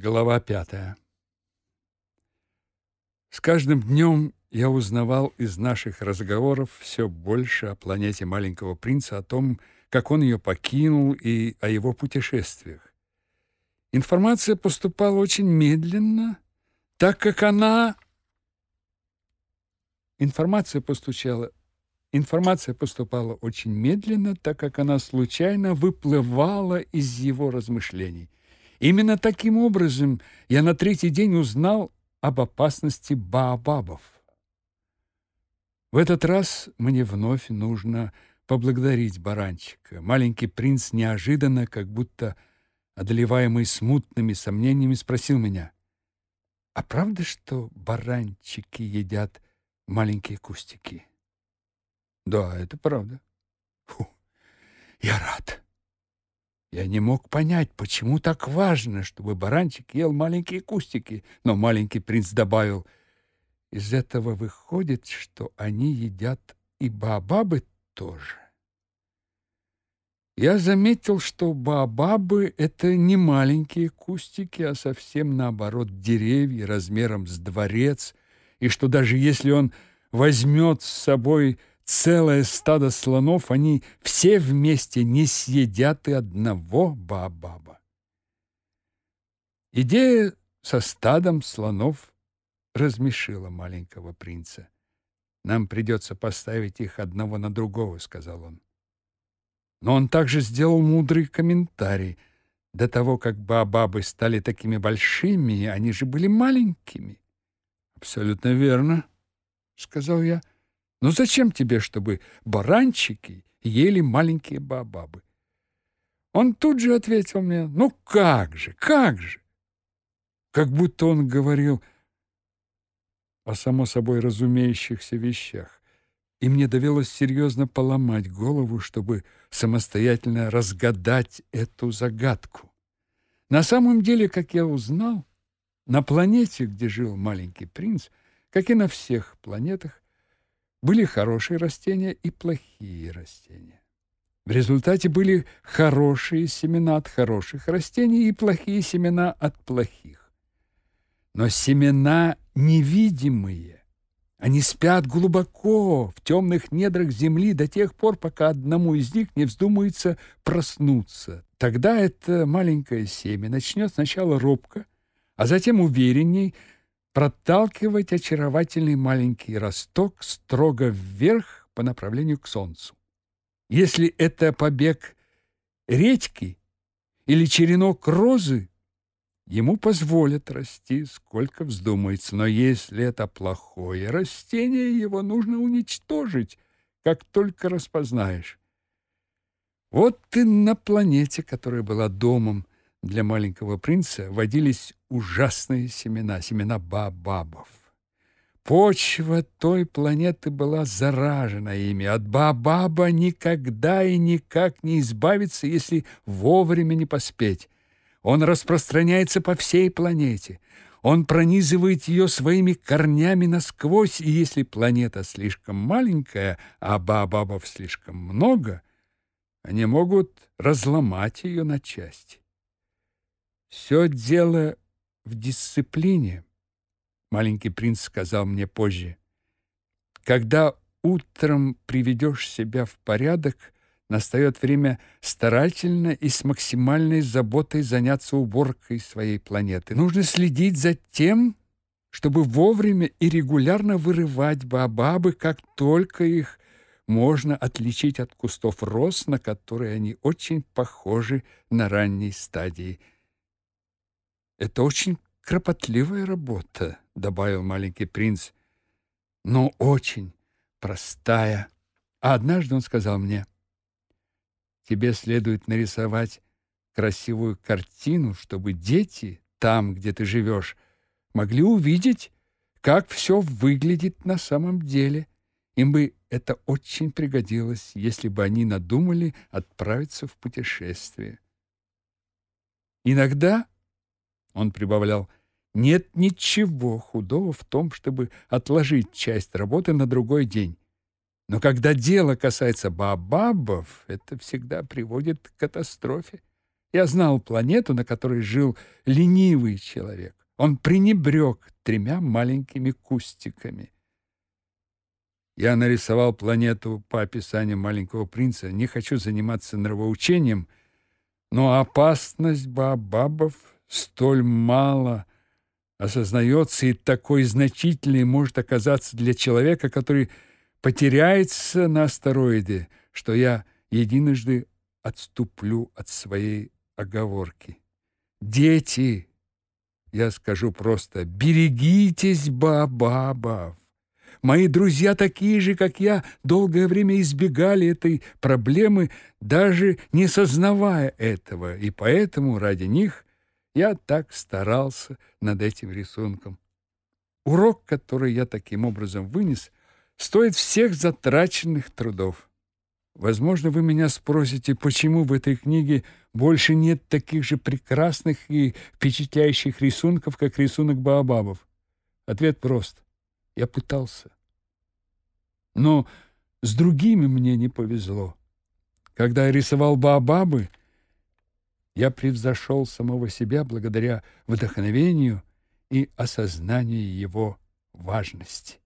Глава 5. С каждым днем я узнавал из наших разговоров все больше о планете Маленького принца, о том, как он ее покинул и о его путешествиях. Информация поступала очень медленно, так как она... Информация поступала очень медленно, так как она случайно выплывала из его размышлений. Именно таким образом я на третий день узнал об опасности баобабов. В этот раз мне вновь нужно поблагодарить баранчика. Маленький принц неожиданно, как будто одолеваемый смутными сомнениями, спросил меня: «А правда, что баранчики едят маленькие кустики?» «Да, это правда». Фу, я рад. Я не мог понять, почему так важно, чтобы баранчик ел маленькие кустики, но маленький принц добавил: «Из этого выходит, что они едят и баобабы тоже». Я заметил, что баобабы — это не маленькие кустики, а совсем наоборот деревья размером с дворец, и что даже если он возьмет с собой целое стадо слонов, они все вместе не съедят и одного баобаба. Идея со стадом слонов размешила маленького принца. «Нам придется поставить их одного на другого», — сказал он. Но он также сделал мудрый комментарий. До того, как баобабы стали такими большими, они же были маленькими. «Абсолютно верно», — сказал я. «Но зачем тебе, чтобы баранчики ели маленькие баобабы?» Он тут же ответил мне: «Ну как же, как же!» Как будто он говорил о само собой разумеющихся вещах. И мне довелось серьезно поломать голову, чтобы самостоятельно разгадать эту загадку. На самом деле, как я узнал, на планете, где жил маленький принц, как и на всех планетах, были хорошие растения и плохие растения. В результате были хорошие семена от хороших растений и плохие семена от плохих. Но семена невидимые. Они спят глубоко в темных недрах земли до тех пор, пока одному из них не вздумается проснуться. Тогда это маленькое семя начнет сначала робко, а затем уверенней проталкивать очаровательный маленький росток строго вверх по направлению к солнцу. Если это побег редьки или черенок розы, ему позволят расти сколько вздумается, но если это плохое растение, его нужно уничтожить, как только распознаешь. Вот и на планете, которая была домом для маленького принца, водились ужасные семена, семена баобабов. Почва той планеты была заражена ими. От баобаба никогда и никак не избавиться, если вовремя не поспеть. Он распространяется по всей планете. Он пронизывает ее своими корнями насквозь, и если планета слишком маленькая, а баобабов слишком много, они могут разломать ее на части. Все дело в дисциплине, маленький принц сказал мне позже. Когда утром приведешь себя в порядок, настает время старательно и с максимальной заботой заняться уборкой своей планеты. Нужно следить за тем, чтобы вовремя и регулярно вырывать баобабы, как только их можно отличить от кустов роз, на которые они очень похожи на ранней стадии. «Это очень кропотливая работа», — добавил маленький принц, «но очень простая». А однажды он сказал мне: «Тебе следует нарисовать красивую картину, чтобы дети там, где ты живешь, могли увидеть, как все выглядит на самом деле. Им бы это очень пригодилось, если бы они надумали отправиться в путешествие». Иногда, он прибавлял, нет ничего худого в том, чтобы отложить часть работы на другой день. Но когда дело касается баобабов, это всегда приводит к катастрофе. Я знал планету, на которой жил ленивый человек. Он пренебрег 3 маленькими кустиками. Я нарисовал планету по описанию «Маленького принца». Не хочу заниматься нравоучением, но опасность Баобабов столь мало осознается и такой значительной может оказаться для человека, который потеряется на астероиде, что я единожды отступлю от своей оговорки. Дети, я скажу просто, берегитесь Баобабов. Мои друзья такие же, как я, долгое время избегали этой проблемы, даже не сознавая этого, и поэтому ради них я так старался над этим рисунком. Урок, который я таким образом вынес, стоит всех затраченных трудов. Возможно, вы меня спросите, почему в этой книге больше нет таких же прекрасных и впечатляющих рисунков, как рисунок Баобабов. Ответ прост. Я пытался. Но с другими мне не повезло. Когда я рисовал Баобабы, я превзошел самого себя благодаря вдохновению и осознанию его важности.